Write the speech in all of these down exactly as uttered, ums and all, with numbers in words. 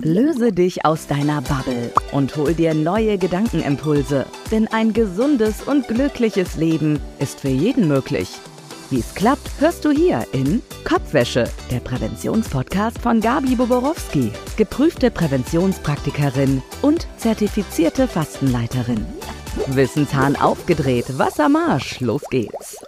Löse dich aus deiner Bubble und hol dir neue Gedankenimpulse. Denn ein gesundes und glückliches Leben ist für jeden möglich. Wie es klappt, hörst du hier in Kopfwäsche, der Präventionspodcast von Gabi Boborowski, geprüfte Präventionspraktikerin und zertifizierte Fastenleiterin. Wissenshahn aufgedreht, Wassermarsch, los geht's.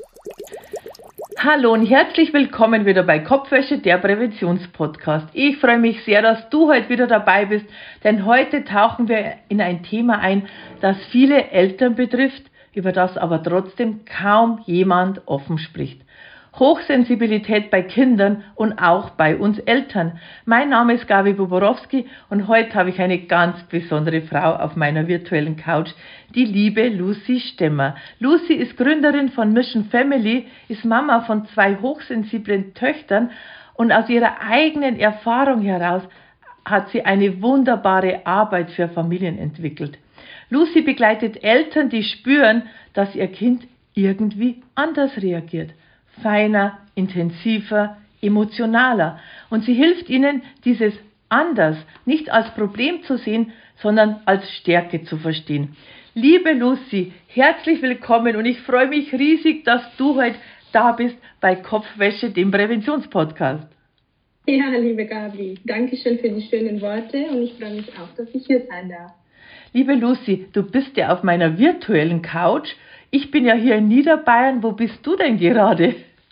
Hallo und herzlich willkommen wieder bei Kopfwäsche, der Präventionspodcast. Ich freue mich sehr, dass du heute wieder dabei bist, denn heute tauchen wir in ein Thema ein, das viele Eltern betrifft, über das aber trotzdem kaum jemand offen spricht. Hochsensibilität bei Kindern und auch bei uns Eltern. Mein Name ist Gabi Boborowski und heute habe ich eine ganz besondere Frau auf meiner virtuellen Couch, die liebe Lucy Stemmer. Lucy ist Gründerin von Mission Family, ist Mama von zwei hochsensiblen Töchtern und aus ihrer eigenen Erfahrung heraus hat sie eine wunderbare Arbeit für Familien entwickelt. Lucy begleitet Eltern, die spüren, dass ihr Kind irgendwie anders reagiert. Feiner, intensiver, emotionaler. Und sie hilft ihnen, dieses anders nicht als Problem zu sehen, sondern als Stärke zu verstehen. Liebe Lucy, herzlich willkommen und ich freue mich riesig, dass du heute da bist bei Kopfwäsche, dem Präventionspodcast. Ja, liebe Gabi, danke schön für die schönen Worte und ich freue mich auch, dass ich hier sein darf. Liebe Lucy, du bist ja auf meiner virtuellen Couch. Ich bin ja hier in Niederbayern. Wo bist du denn gerade?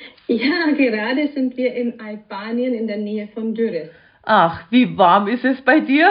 Ja, gerade sind wir in Albanien in der Nähe von Durrës. Ach, wie warm ist es bei dir?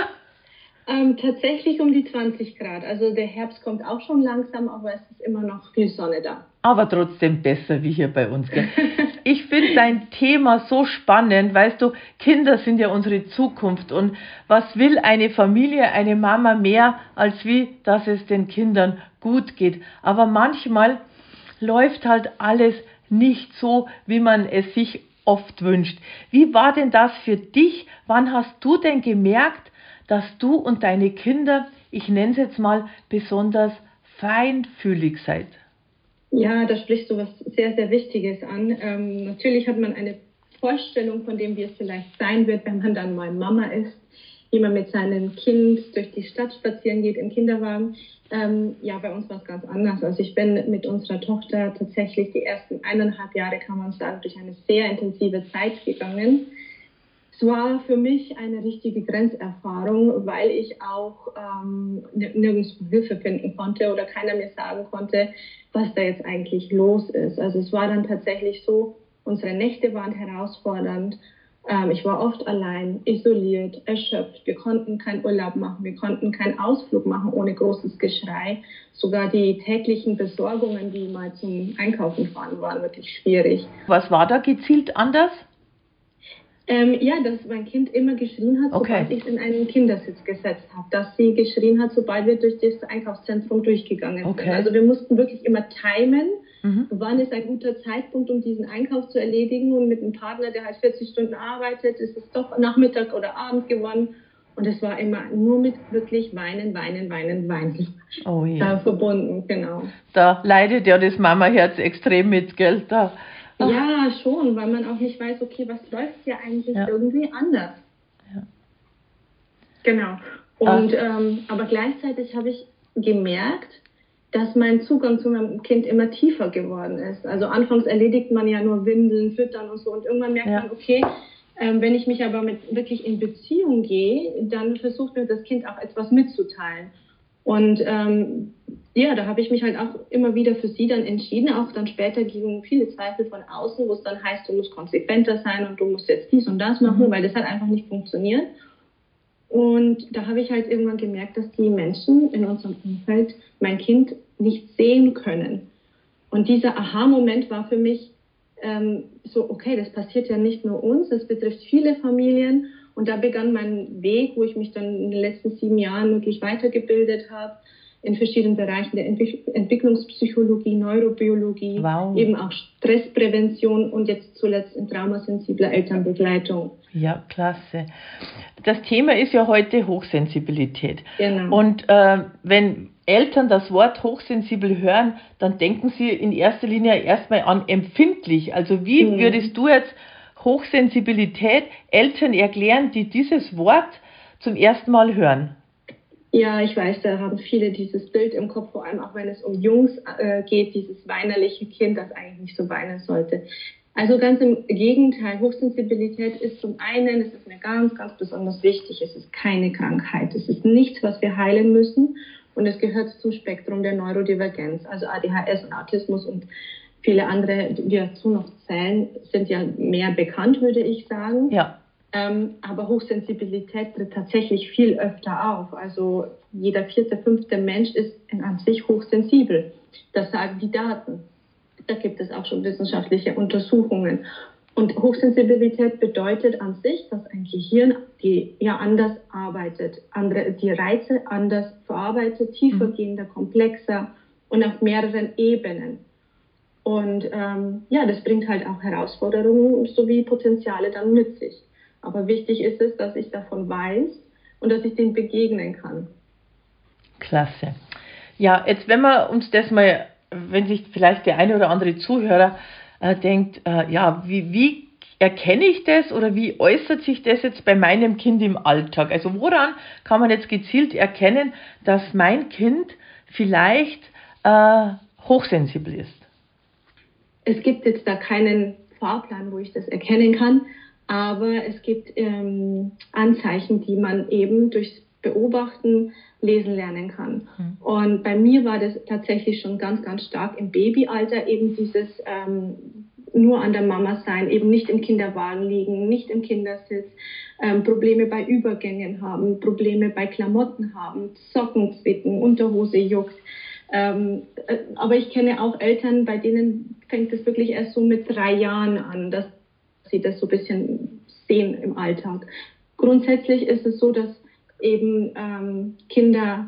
Ähm, tatsächlich um die zwanzig Grad. Also der Herbst kommt auch schon langsam, aber es ist immer noch viel Sonne da. Aber trotzdem besser wie hier bei uns. Gell? Ich finde dein Thema so spannend. Weißt du, Kinder sind ja unsere Zukunft. Und was will eine Familie, eine Mama mehr, als wie, dass es den Kindern gut geht. Aber manchmal läuft halt alles nicht so, wie man es sich oft wünscht. Wie war denn das für dich? Wann hast du denn gemerkt, dass du und deine Kinder, ich nenne es jetzt mal, besonders feinfühlig seid? Ja, da sprichst du was sehr, sehr Wichtiges an. Ähm, natürlich hat man eine Vorstellung von dem, wie es vielleicht sein wird, wenn man dann mal Mama ist, wie man mit seinem Kind durch die Stadt spazieren geht im Kinderwagen. Ähm, ja, bei uns war es ganz anders. Also ich bin mit unserer Tochter tatsächlich die ersten eineinhalb Jahre, kann man sagen, durch eine sehr intensive Zeit gegangen. Es war für mich eine richtige Grenzerfahrung, weil ich auch ähm, nirgends Hilfe finden konnte oder keiner mir sagen konnte, was da jetzt eigentlich los ist. Also es war dann tatsächlich so, unsere Nächte waren herausfordernd. Ähm, ich war oft allein, isoliert, erschöpft. Wir konnten keinen Urlaub machen, wir konnten keinen Ausflug machen ohne großes Geschrei. Sogar die täglichen Besorgungen, die mal zum Einkaufen fahren, waren wirklich schwierig. Was war da gezielt anders? Ähm, ja, dass mein Kind immer geschrien hat, Okay. sobald ich in einen Kindersitz gesetzt habe. Dass sie geschrien hat, sobald wir durch das Einkaufszentrum durchgegangen Okay. sind. Also wir mussten wirklich immer timen, Mhm. wann ist ein guter Zeitpunkt, um diesen Einkauf zu erledigen. Und mit einem Partner, der halt vierzig Stunden arbeitet, ist es doch Nachmittag oder Abend geworden. Und es war immer nur mit wirklich Weinen, Weinen, Weinen, Weinen Oh ja. äh, verbunden, genau. Da leidet ja das Mamaherz extrem mit, gell? Da. Ach. Ja, schon, weil man auch nicht weiß, okay, was läuft hier eigentlich Ja. irgendwie anders. Ja. Genau. Und ähm, aber gleichzeitig habe ich gemerkt, dass mein Zugang zu meinem Kind immer tiefer geworden ist. Also anfangs erledigt man ja nur Windeln, Füttern und so und irgendwann merkt Ja. man, okay, ähm, wenn ich mich aber mit wirklich in Beziehung gehe, dann versucht mir das Kind auch etwas mitzuteilen. Und ähm, ja, da habe ich mich halt auch immer wieder für sie dann entschieden. Auch dann später gingen viele Zweifel von außen, wo es dann heißt, du musst konsequenter sein und du musst jetzt dies und das machen, Mhm. weil das hat einfach nicht funktioniert. Und da habe ich halt irgendwann gemerkt, dass die Menschen in unserem Umfeld mein Kind nicht sehen können. Und dieser Aha-Moment war für mich ähm, so, okay, das passiert ja nicht nur uns, das betrifft viele Familien. Und da begann mein Weg, wo ich mich dann in den letzten sieben Jahren wirklich weitergebildet habe, in verschiedenen Bereichen der Entwick- Entwicklungspsychologie, Neurobiologie, Wow. eben auch Stressprävention und jetzt zuletzt in traumasensibler Elternbegleitung. Ja, klasse. Das Thema ist ja heute Hochsensibilität. Genau. Und äh, wenn Eltern das Wort hochsensibel hören, dann denken sie in erster Linie erstmal an empfindlich. Also wie Mhm. würdest du jetzt Hochsensibilität Eltern erklären, die dieses Wort zum ersten Mal hören. Ja, ich weiß, da haben viele dieses Bild im Kopf, vor allem auch wenn es um Jungs äh, geht, dieses weinerliche Kind, das eigentlich nicht so weinen sollte. Also ganz im Gegenteil, Hochsensibilität ist zum einen, es ist mir ganz, ganz besonders wichtig, es ist keine Krankheit, es ist nichts, was wir heilen müssen und es gehört zum Spektrum der Neurodivergenz, also A D H S und Autismus und viele andere, die dazu noch zählen, sind ja mehr bekannt, würde ich sagen. Ja. Ähm, aber Hochsensibilität tritt tatsächlich viel öfter auf. Also jeder vierte, fünfte Mensch ist an sich hochsensibel. Das sagen die Daten. Da gibt es auch schon wissenschaftliche Untersuchungen. Und Hochsensibilität bedeutet an sich, dass ein Gehirn die ja anders arbeitet, andere, die Reize anders verarbeitet, tiefergehender, komplexer und auf mehreren Ebenen. Und ähm, ja, das bringt halt auch Herausforderungen sowie Potenziale dann mit sich. Aber wichtig ist es, dass ich davon weiß und dass ich dem begegnen kann. Klasse. Ja, jetzt wenn wir uns das mal, wenn sich vielleicht der eine oder andere Zuhörer äh, denkt, äh, ja, wie, wie erkenne ich das oder wie äußert sich das jetzt bei meinem Kind im Alltag? Also woran kann man jetzt gezielt erkennen, dass mein Kind vielleicht äh, hochsensibel ist? Es gibt jetzt da keinen Fahrplan, wo ich das erkennen kann. Aber es gibt ähm, Anzeichen, die man eben durchs Beobachten lesen lernen kann. Mhm. Und bei mir war das tatsächlich schon ganz, ganz stark im Babyalter, eben dieses ähm, nur an der Mama sein, eben nicht im Kinderwagen liegen, nicht im Kindersitz, ähm, Probleme bei Übergängen haben, Probleme bei Klamotten haben, Socken zwicken, Unterhose juckt. Ähm, äh, aber ich kenne auch Eltern, bei denen fängt es wirklich erst so mit drei Jahren an, dass sie das so ein bisschen sehen im Alltag. Grundsätzlich ist es so, dass eben ähm, Kinder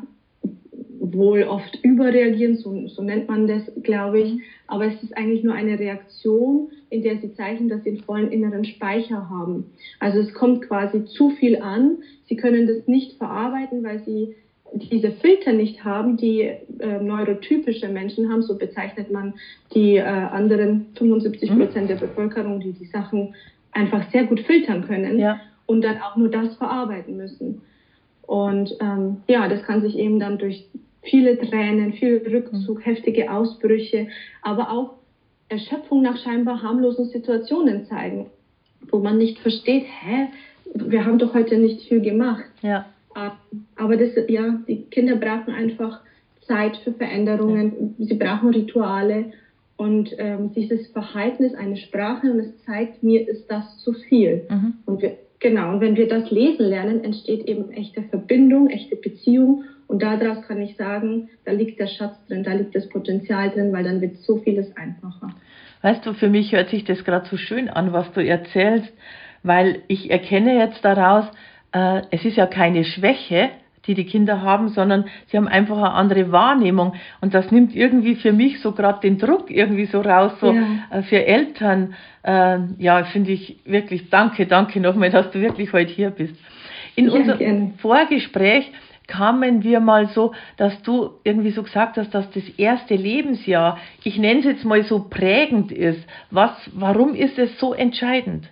wohl oft überreagieren, so, so nennt man das, glaube ich. Aber es ist eigentlich nur eine Reaktion, in der sie zeichnen, dass sie einen vollen inneren Speicher haben. Also es kommt quasi zu viel an. Sie können das nicht verarbeiten, weil sie diese Filter nicht haben, die äh, neurotypische Menschen haben, so bezeichnet man die äh, anderen fünfundsiebzig Prozent der Bevölkerung, die die Sachen einfach sehr gut filtern können, ja, und dann auch nur das verarbeiten müssen. Und ähm, ja, das kann sich eben dann durch viele Tränen, viel Rückzug, heftige Ausbrüche, aber auch Erschöpfung nach scheinbar harmlosen Situationen zeigen, wo man nicht versteht, hä, wir haben doch heute nicht viel gemacht. Ja. Aber das, ja, die Kinder brauchen einfach Zeit für Veränderungen, sie brauchen Rituale und ähm, dieses Verhalten ist eine Sprache und es zeigt, mir ist das zu viel. Mhm. Und wir, genau, und wenn wir das lesen lernen, entsteht eben echte Verbindung, echte Beziehung und daraus kann ich sagen, da liegt der Schatz drin, da liegt das Potenzial drin, weil dann wird so vieles einfacher. Weißt du, für mich hört sich das gerade so schön an, was du erzählst, weil ich erkenne jetzt daraus, äh, es ist ja keine Schwäche, die die Kinder haben, sondern sie haben einfach eine andere Wahrnehmung und das nimmt irgendwie für mich so gerade den Druck irgendwie so raus, so ja. äh, für Eltern. Äh, ja, finde ich wirklich, danke, danke nochmal, dass du wirklich heute hier bist. In ja, unserem gerne. Vorgespräch kamen wir mal so, dass du irgendwie so gesagt hast, dass das erste Lebensjahr, ich nenne es jetzt mal so prägend ist. Was, warum ist es so entscheidend?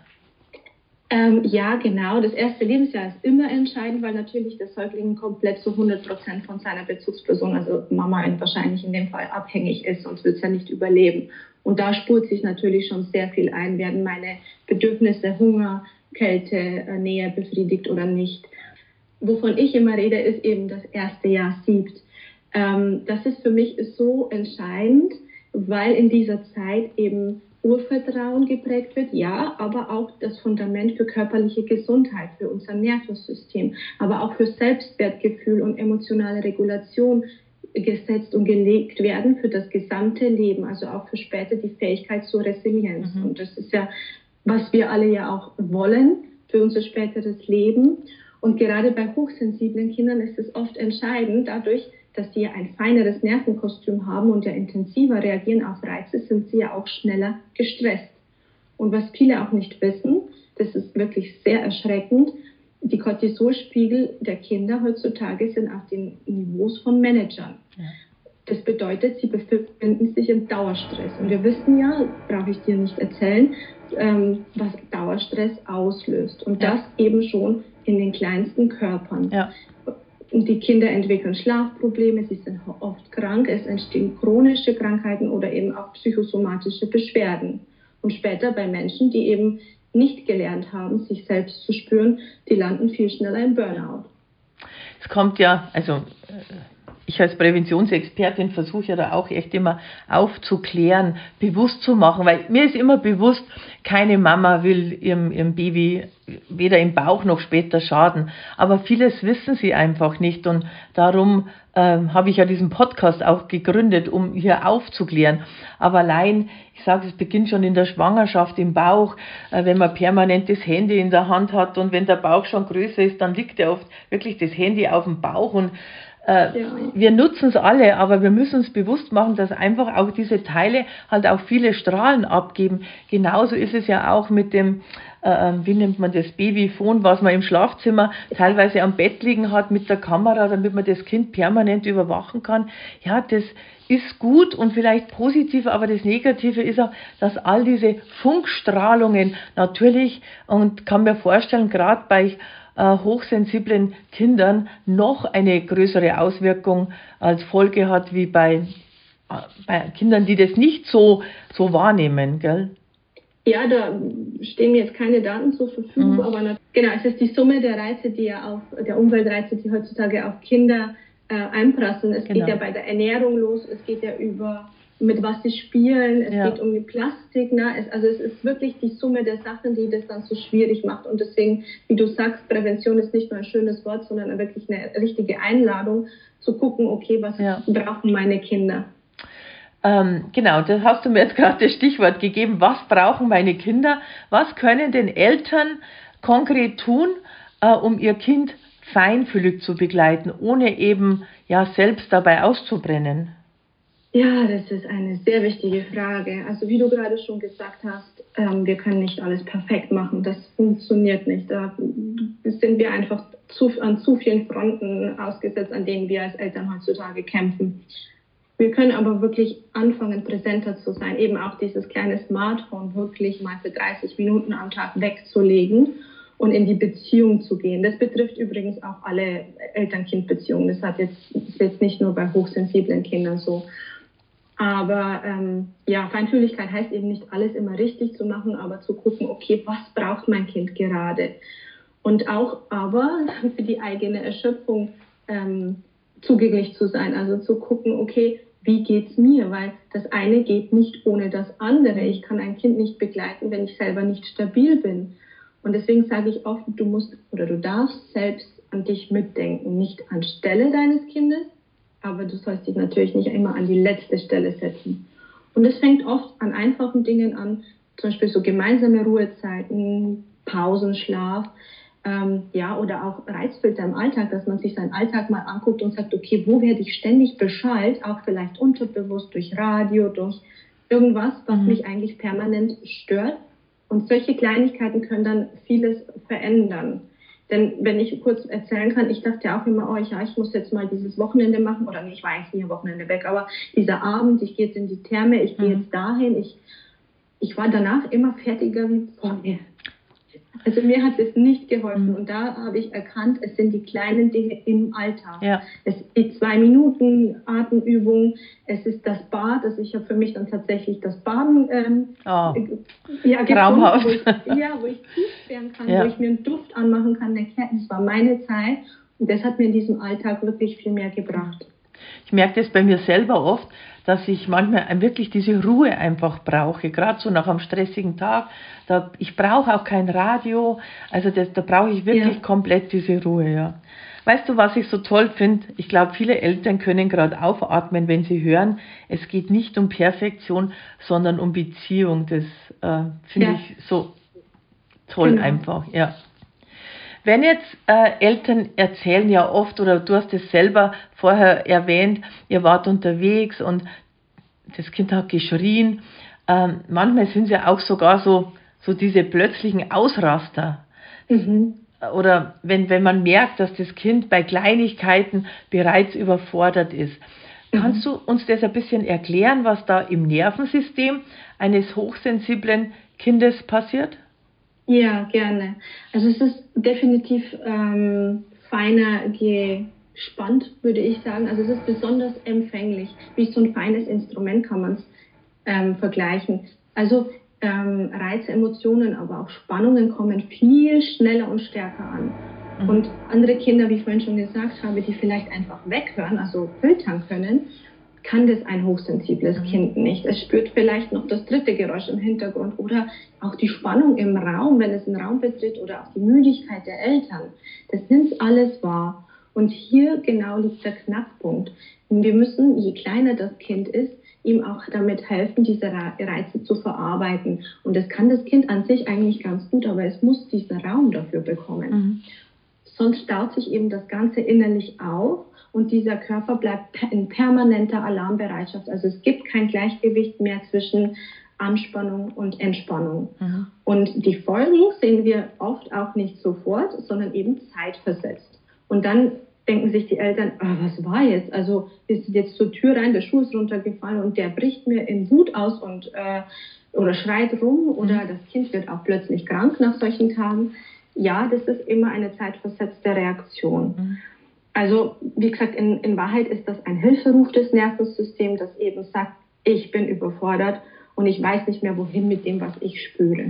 Ähm, ja, genau. Das erste Lebensjahr ist immer entscheidend, weil natürlich der Säugling komplett zu hundert Prozent von seiner Bezugsperson, also Mama wahrscheinlich in dem Fall, abhängig ist, sonst wird es ja nicht überleben. Und da spurt sich natürlich schon sehr viel ein. Werden meine Bedürfnisse, Hunger, Kälte, Nähe befriedigt oder nicht? Wovon ich immer rede, ist eben das erste Jahr siebt. Ähm, das ist für mich so entscheidend, weil in dieser Zeit eben Urvertrauen geprägt wird, ja, aber auch das Fundament für körperliche Gesundheit, für unser Nervensystem, aber auch für Selbstwertgefühl und emotionale Regulation gesetzt und gelegt werden für das gesamte Leben, also auch für später die Fähigkeit zur Resilienz. Mhm. Und das ist ja, was wir alle ja auch wollen für unser späteres Leben. Und gerade bei hochsensiblen Kindern ist es oft entscheidend, dadurch, dass sie ein feineres Nervenkostüm haben und ja intensiver reagieren auf Reize, sind sie ja auch schneller gestresst. Und was viele auch nicht wissen, das ist wirklich sehr erschreckend, die Cortisolspiegel der Kinder heutzutage sind auf den Niveaus von Managern. Ja. Das bedeutet, sie befinden sich im Dauerstress. Und wir wissen ja, brauche ich dir nicht erzählen, ähm, was Dauerstress auslöst. Und ja. das eben schon in den kleinsten Körpern. Ja. Und die Kinder entwickeln Schlafprobleme, sie sind oft krank, es entstehen chronische Krankheiten oder eben auch psychosomatische Beschwerden. Und später bei Menschen, die eben nicht gelernt haben, sich selbst zu spüren, die landen viel schneller im Burnout. Es kommt ja, also ich als Präventionsexpertin versuche ja da auch echt immer aufzuklären, bewusst zu machen, weil mir ist immer bewusst, keine Mama will ihrem, ihrem Baby weder im Bauch noch später schaden, aber vieles wissen sie einfach nicht und darum ähm, habe ich ja diesen Podcast auch gegründet, um hier aufzuklären. Aber allein, ich sage, es beginnt schon in der Schwangerschaft im Bauch, äh, wenn man permanent das Handy in der Hand hat und wenn der Bauch schon größer ist, dann liegt ja oft wirklich das Handy auf dem Bauch und Äh, ja. Wir nutzen es alle, aber wir müssen uns bewusst machen, dass einfach auch diese Teile halt auch viele Strahlen abgeben. Genauso ist es ja auch mit dem, äh, wie nennt man das, Babyphone, was man im Schlafzimmer teilweise am Bett liegen hat mit der Kamera, damit man das Kind permanent überwachen kann. Ja, das ist gut und vielleicht positiv, aber das Negative ist auch, dass all diese Funkstrahlungen natürlich, und kann mir vorstellen, gerade bei hochsensiblen Kindern noch eine größere Auswirkung als Folge hat, wie bei, bei Kindern, die das nicht so, so wahrnehmen, gell? Ja, da stehen mir jetzt keine Daten zur Verfügung, mhm. aber genau, es ist die Summe der Reize, die ja auf, der Umweltreize, die heutzutage auf Kinder äh, einprasseln. Es genau. geht ja bei der Ernährung los, es geht ja über mit was sie spielen, es ja. geht um die Plastik, ne? es, also es ist wirklich die Summe der Sachen, die das dann so schwierig macht und deswegen, wie du sagst, Prävention ist nicht nur ein schönes Wort, sondern wirklich eine richtige Einladung zu gucken, okay, was ja. brauchen meine Kinder? Ähm, genau, da hast du mir jetzt gerade das Stichwort gegeben, was brauchen meine Kinder, was können denn Eltern konkret tun, äh, um ihr Kind feinfühlig zu begleiten, ohne eben ja selbst dabei auszubrennen? Ja, das ist eine sehr wichtige Frage. Also wie du gerade schon gesagt hast, ähm, wir können nicht alles perfekt machen. Das funktioniert nicht. Da sind wir einfach zu, an zu vielen Fronten ausgesetzt, an denen wir als Eltern heutzutage kämpfen. Wir können aber wirklich anfangen, präsenter zu sein. Eben auch dieses kleine Smartphone wirklich mal für dreißig Minuten am Tag wegzulegen und in die Beziehung zu gehen. Das betrifft übrigens auch alle Eltern-Kind-Beziehungen. Das hat jetzt, ist jetzt nicht nur bei hochsensiblen Kindern so. Aber ähm, ja, Feinfühligkeit heißt eben nicht alles immer richtig zu machen, aber zu gucken, okay, was braucht mein Kind gerade? Und auch aber für die eigene Erschöpfung ähm, zugänglich zu sein, also zu gucken, okay, wie geht's mir? Weil das eine geht nicht ohne das andere. Ich kann ein Kind nicht begleiten, wenn ich selber nicht stabil bin. Und deswegen sage ich oft, du musst oder du darfst selbst an dich mitdenken, nicht anstelle deines Kindes, aber du sollst dich natürlich nicht immer an die letzte Stelle setzen. Und es fängt oft an einfachen Dingen an, zum Beispiel so gemeinsame Ruhezeiten, Pausenschlaf, ähm, ja, oder auch Reizfilter im Alltag, dass man sich seinen Alltag mal anguckt und sagt, okay, wo werde ich ständig beschallt, auch vielleicht unterbewusst durch Radio, durch irgendwas, was mhm. mich eigentlich permanent stört. Und solche Kleinigkeiten können dann vieles verändern. Denn wenn ich kurz erzählen kann, ich dachte ja auch immer, oh ja, ich muss jetzt mal dieses Wochenende machen, oder nee, ich war eigentlich nie am Wochenende weg, aber dieser Abend, ich gehe jetzt in die Therme, ich gehe mhm. jetzt dahin, ich, ich war danach immer fertiger wie vorher. Also mir hat es nicht geholfen mhm. und da habe ich erkannt, es sind die kleinen Dinge im Alltag. Ja. Es ist die zwei Minuten Atemübung, es ist das Bad, also ich habe für mich dann tatsächlich das Baden ähm, oh. ja, gefunden, wo ich, ja, wo ich tief werden kann, ja. wo ich mir einen Duft anmachen kann, das war meine Zeit und das hat mir in diesem Alltag wirklich viel mehr gebracht. Ich merke das bei mir selber oft, dass ich manchmal wirklich diese Ruhe einfach brauche, gerade so nach einem stressigen Tag. Da, ich brauche auch kein Radio, also das, da brauche ich wirklich ja. komplett diese Ruhe. Ja. Weißt du, was ich so toll finde? Ich glaube, viele Eltern können gerade aufatmen, wenn sie hören, es geht nicht um Perfektion, sondern um Beziehung. Das äh, finde ja. ich so toll genau. einfach, ja. Wenn jetzt äh, Eltern erzählen ja oft, oder du hast es selber vorher erwähnt, ihr wart unterwegs und das Kind hat geschrien. Ähm, manchmal sind es ja auch sogar so, so diese plötzlichen Ausraster. Mhm. Oder wenn, wenn man merkt, dass das Kind bei Kleinigkeiten bereits überfordert ist. Mhm. Kannst du uns das ein bisschen erklären, was da im Nervensystem eines hochsensiblen Kindes passiert? Ja, gerne. Also es ist definitiv ähm, feiner gespannt, würde ich sagen. Also es ist besonders empfänglich. Wie so ein feines Instrument kann man es ähm, vergleichen. Also ähm, Reize, Emotionen, aber auch Spannungen kommen viel schneller und stärker an. Mhm. Und andere Kinder, wie ich vorhin schon gesagt habe, die vielleicht einfach weghören, also filtern können, kann das ein hochsensibles mhm. Kind nicht. Es spürt vielleicht noch das dritte Geräusch im Hintergrund oder auch die Spannung im Raum, wenn es einen Raum betritt, oder auch die Müdigkeit der Eltern. Das nimmt alles wahr. Und hier genau liegt der Knackpunkt. Wir müssen, je kleiner das Kind ist, ihm auch damit helfen, diese Reize zu verarbeiten. Und das kann das Kind an sich eigentlich ganz gut, aber es muss diesen Raum dafür bekommen. Mhm. Sonst staut sich eben das Ganze innerlich auf und dieser Körper bleibt in permanenter Alarmbereitschaft. Also es gibt kein Gleichgewicht mehr zwischen Anspannung und Entspannung. Mhm. Und die Folgen sehen wir oft auch nicht sofort, sondern eben zeitversetzt. Und dann denken sich die Eltern, ah, was war jetzt? Also ist jetzt zur Tür rein, der Schuh ist runtergefallen und der bricht mir in Wut aus und äh, oder schreit rum oder mhm. das Kind wird auch plötzlich krank nach solchen Tagen. Ja, das ist immer eine zeitversetzte Reaktion. Mhm. Also wie gesagt, in, in Wahrheit ist das ein Hilferuf des Nervensystems, das eben sagt, ich bin überfordert und ich weiß nicht mehr, wohin mit dem, was ich spüre.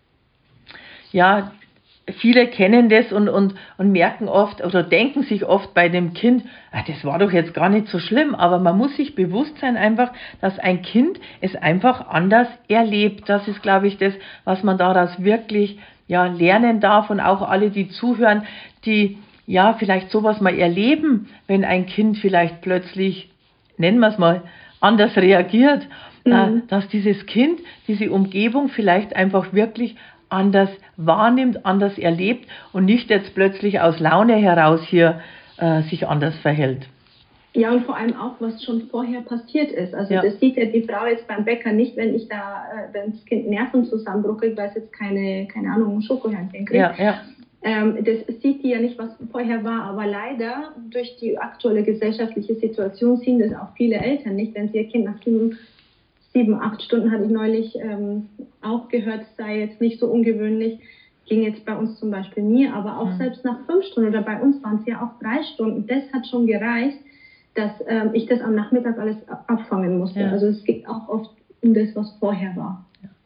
Ja, viele kennen das und, und, und merken oft oder denken sich oft bei dem Kind, ah, das war doch jetzt gar nicht so schlimm, aber man muss sich bewusst sein einfach, dass ein Kind es einfach anders erlebt. Das ist, glaube ich, das, was man daraus wirklich ja, lernen darf und auch alle, die zuhören, die ja vielleicht sowas mal erleben, wenn ein Kind vielleicht plötzlich, nennen wir es mal, anders reagiert, mhm. äh, dass dieses Kind diese Umgebung vielleicht einfach wirklich anders wahrnimmt, anders erlebt und nicht jetzt plötzlich aus Laune heraus hier äh, sich anders verhält. Ja, und vor allem auch, was schon vorher passiert ist. Also ja. Das sieht ja die Frau jetzt beim Bäcker nicht, wenn ich da, äh, wenn das Kind Nervenzusammenbruch kriegt, weil es jetzt keine, keine Ahnung, ein Schokohörnchen kriegt. Ja, ja. Ähm, das sieht die ja nicht, was vorher war, aber leider durch die aktuelle gesellschaftliche Situation sehen das auch viele Eltern nicht, wenn sie ihr Kind nach sieben, sieben acht Stunden, hatte ich neulich ähm, auch gehört, sei jetzt nicht so ungewöhnlich, ging jetzt bei uns zum Beispiel nie, aber auch mhm. selbst nach fünf Stunden oder bei uns waren es ja auch drei Stunden, das hat schon gereicht, dass ähm, ich das am Nachmittag alles abfangen musste. Ja. Also es geht auch oft um das, was vorher war.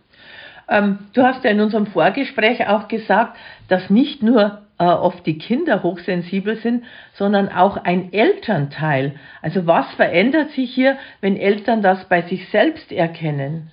Ähm, du hast ja in unserem Vorgespräch auch gesagt, dass nicht nur äh, oft die Kinder hochsensibel sind, sondern auch ein Elternteil. Also was verändert sich hier, wenn Eltern das bei sich selbst erkennen?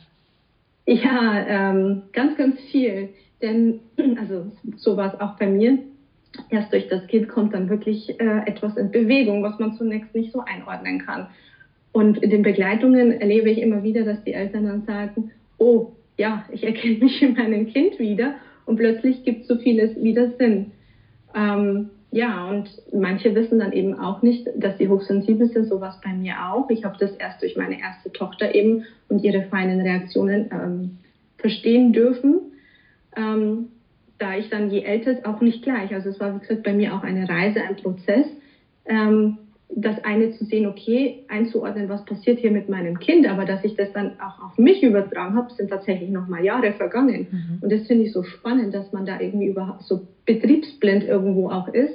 Ja, ähm, ganz, ganz viel. Denn, also so war es auch bei mir. Erst durch das Kind kommt dann wirklich äh, etwas in Bewegung, was man zunächst nicht so einordnen kann. Und in den Begleitungen erlebe ich immer wieder, dass die Eltern dann sagen, oh, ja, ich erkenne mich in meinem Kind wieder und plötzlich gibt so vieles wieder Sinn. Ähm, ja, und manche wissen dann eben auch nicht, dass sie hochsensibel sind, sowas bei mir auch. Ich habe das erst durch meine erste Tochter eben und ihre feinen Reaktionen ähm, verstehen dürfen, ähm, da ich dann je älter auch nicht gleich. Also es war, wie gesagt, bei mir auch eine Reise, ein Prozess, ähm, das eine zu sehen, okay, einzuordnen, was passiert hier mit meinem Kind, aber dass ich das dann auch auf mich übertragen habe, sind tatsächlich noch mal Jahre vergangen. Mhm. Und das finde ich so spannend, dass man da irgendwie überhaupt so betriebsblind irgendwo auch ist.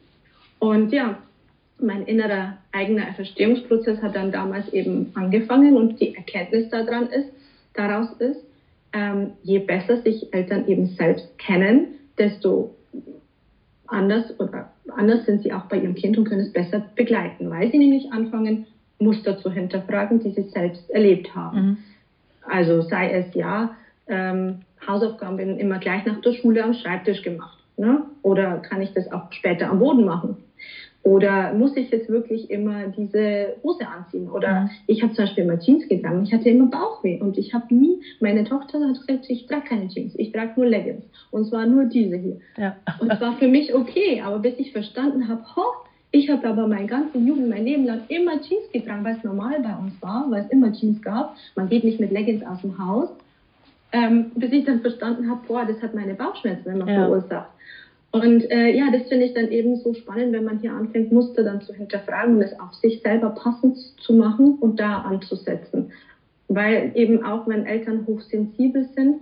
Und ja, mein innerer eigener Verstehungsprozess hat dann damals eben angefangen und die Erkenntnis daran ist, daraus ist, ähm, je besser sich Eltern eben selbst kennen, desto anders oder anders sind sie auch bei ihrem Kind und können es besser begleiten, weil sie nämlich anfangen, Muster zu hinterfragen, die sie selbst erlebt haben. Mhm. Also sei es ja, ähm, Hausaufgaben werden immer gleich nach der Schule am Schreibtisch gemacht, ne? Oder kann ich das auch später am Boden machen? Oder muss ich jetzt wirklich immer diese Hose anziehen? Oder mhm. ich habe zum Beispiel immer Jeans getragen, ich hatte immer Bauchweh und ich habe nie, meine Tochter hat gesagt, ich trage keine Jeans, ich trage nur Leggings und zwar nur diese hier. Ja. Und es war für mich okay, aber bis ich verstanden habe, ho, ich habe aber meine ganze Jugend, mein Leben lang immer Jeans getragen, weil es normal bei uns war, weil es immer Jeans gab, man geht nicht mit Leggings aus dem Haus, ähm, bis ich dann verstanden habe, boah, das hat meine Bauchschmerzen immer ja. verursacht. Und äh, ja, das finde ich dann eben so spannend, wenn man hier anfängt, Muster dann zu hinterfragen und es auf sich selber passend zu machen und da anzusetzen. Weil eben auch, wenn Eltern hochsensibel sind,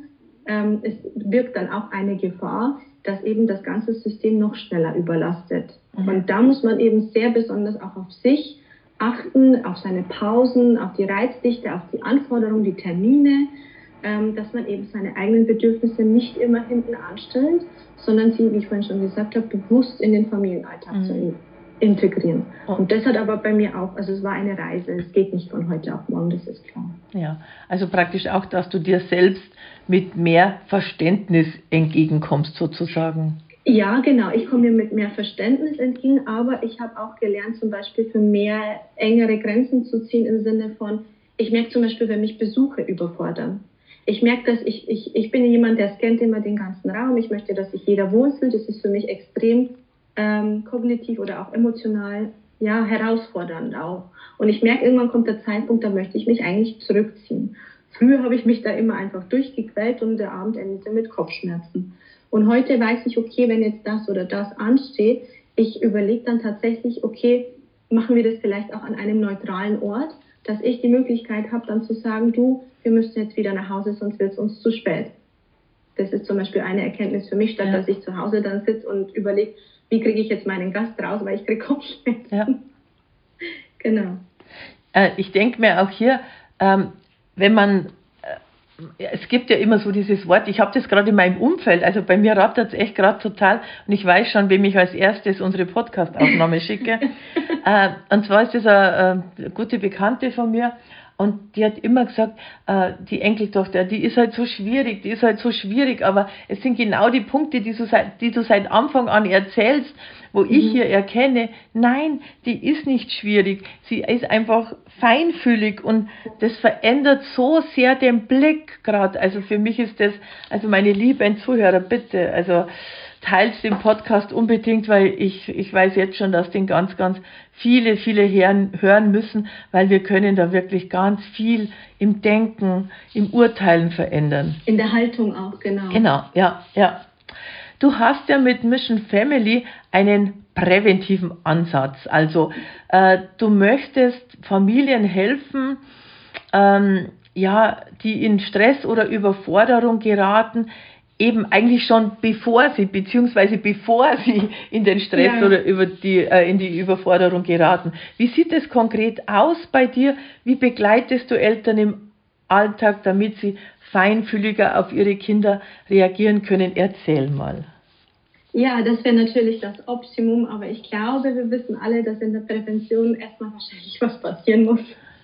ähm, es birgt dann auch eine Gefahr, dass eben das ganze System noch schneller überlastet. Mhm. Und da muss man eben sehr besonders auch auf sich achten, auf seine Pausen, auf die Reizdichte, auf die Anforderungen, die Termine, ähm, dass man eben seine eigenen Bedürfnisse nicht immer hinten anstellt, sondern sie, wie ich vorhin schon gesagt habe, bewusst in den Familienalltag mhm. zu integrieren. Oh. Und das hat aber bei mir auch, also es war eine Reise, es geht nicht von heute auf morgen, das ist klar. Ja, also praktisch auch, dass du dir selbst mit mehr Verständnis entgegenkommst sozusagen. Ja, genau, ich komme mir mit mehr Verständnis entgegen, aber ich habe auch gelernt, zum Beispiel für mehr engere Grenzen zu ziehen im Sinne von, ich merke zum Beispiel, wenn mich Besuche überfordern. Ich merke, dass ich, ich, ich bin jemand, der scannt immer den ganzen Raum, ich möchte, dass sich jeder wohlfühlt, das ist für mich extrem Ähm, kognitiv oder auch emotional ja, herausfordernd auch. Und ich merke, irgendwann kommt der Zeitpunkt, da möchte ich mich eigentlich zurückziehen. Früher habe ich mich da immer einfach durchgequält und der Abend endete mit Kopfschmerzen. Und heute weiß ich, okay, wenn jetzt das oder das ansteht, ich überlege dann tatsächlich, okay, machen wir das vielleicht auch an einem neutralen Ort, dass ich die Möglichkeit habe, dann zu sagen, du, wir müssen jetzt wieder nach Hause, sonst wird es uns zu spät. Das ist zum Beispiel eine Erkenntnis für mich, statt ja. dass ich zu Hause dann sitze und überlege, wie kriege ich jetzt meinen Gast raus, weil ich kriege Kopfschmerzen. Ja. Genau. Äh, ich denke mir auch hier, ähm, wenn man, äh, es gibt ja immer so dieses Wort, ich habe das gerade in meinem Umfeld, also bei mir rattert es echt gerade total und ich weiß schon, wem ich als erstes unsere Podcast-Aufnahme schicke. äh, und zwar ist das eine, eine gute Bekannte von mir. Und die hat immer gesagt, äh, die Enkeltochter, die ist halt so schwierig, die ist halt so schwierig, aber es sind genau die Punkte, die du seit, die du seit Anfang an erzählst, wo mhm. ich hier erkenne, nein, die ist nicht schwierig, sie ist einfach feinfühlig und das verändert so sehr den Blick gerade. Also für mich ist das, also meine lieben Zuhörer, bitte, also teilt den Podcast unbedingt, weil ich, ich weiß jetzt schon, dass den ganz, ganz viele, viele hören, hören müssen, weil wir können da wirklich ganz viel im Denken, im Urteilen verändern. In der Haltung auch, genau. Genau, ja, ja. Du hast ja mit Mission Family einen präventiven Ansatz. Also äh, du möchtest Familien helfen, ähm, ja, die in Stress oder Überforderung geraten, eben eigentlich schon bevor sie, beziehungsweise bevor sie in den Stress ja. oder über die, äh, in die Überforderung geraten. Wie sieht es konkret aus bei dir? Wie begleitest du Eltern im Alltag, damit sie feinfühliger auf ihre Kinder reagieren können? Erzähl mal. Ja, das wäre natürlich das Optimum, aber ich glaube, wir wissen alle, dass in der Prävention erstmal wahrscheinlich was passieren muss,